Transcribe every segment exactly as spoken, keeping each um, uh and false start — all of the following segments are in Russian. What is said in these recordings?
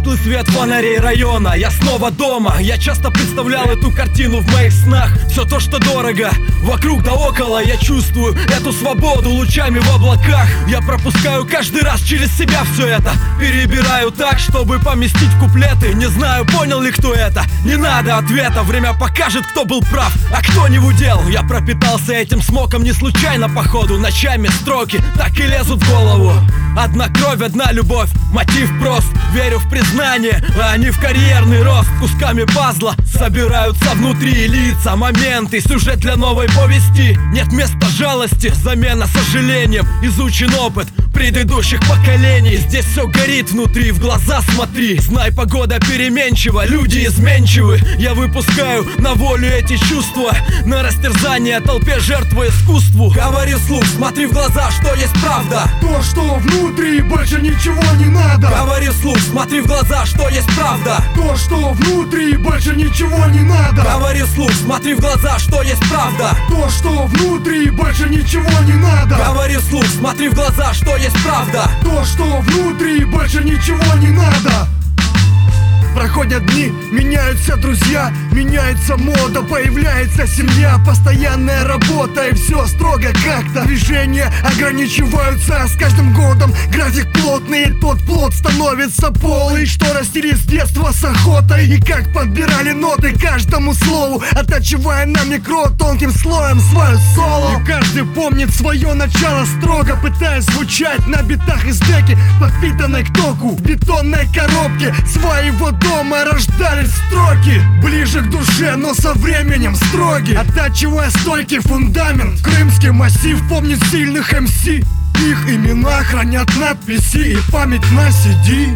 Тусклый свет фонарей района, я снова дома. Я часто представлял эту картину в моих снах. Все то, что дорого, вокруг да около. Я чувствую эту свободу лучами в облаках. Я пропускаю каждый раз через себя все это. Перебираю так, чтобы поместить в куплеты. Не знаю, понял ли кто это. Не надо ответа, время покажет, кто был прав, а кто не в удел. Я пропитался этим смоком не случайно, походу. Ночами строки так и лезут в голову. Одна кровь, одна любовь, мотив прост. Верю в признание, а не в карьерный рост. Кусками пазла собираются внутри лица, моменты, сюжет для новой повести. Нет места жалости, замена сожалением. Изучен опыт предыдущих поколений. Здесь все горит внутри, в глаза смотри. Знай, погода переменчива, люди изменчивы. Я выпускаю на волю эти чувства, на растерзание толпе жертвы искусству. Говори вслух, смотри в глаза, что есть правда. То, что внутри, больше ничего не надо. Говори вслух, смотри в глаза, что есть правда. То, что внутри, больше ничего не надо. Говори вслух, смотри в глаза, что есть правда. То, что внутри, больше ничего не надо. Говори вслух, смотри в глаза, что есть правда. То, что внутри, больше ничего не надо. Проходят дни, меняются друзья, меняется мода, появляется семья, постоянная работа и все строго как-то. Движения ограничиваются с каждым годом, график плотный, и тот плод становится полый, что растили с детства с охотой. И как подбирали ноты каждому слову, оттачивая на микро тонким слоем свое соло. И каждый помнит свое начало строго, пытаясь звучать на битах из деки, подпитанной к току, в бетонной коробке своего дома рождались строки, ближе к душе, но со временем строги. Оттачивая стойкий фундамент, крымский массив помнит сильных эм си. Их имена хранят надписи и память на си ди.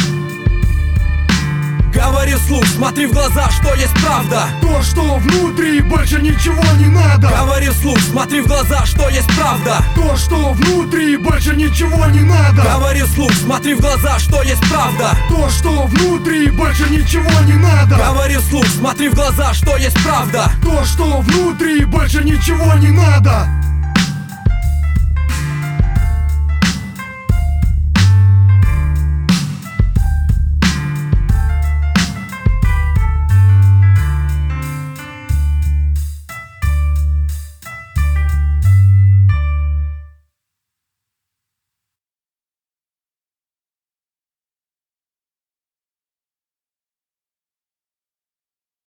Говори вслух, смотри в глаза, что есть правда. То, что внутри, больше ничего не надо. Говори вслух, смотри в глаза, что есть правда. То, что внутри, больше ничего не надо. Говори вслух, смотри в глаза, что есть правда. То, что внутри, больше ничего не надо. Говори вслух, смотри в глаза, что есть правда. То, что внутри, больше ничего не надо.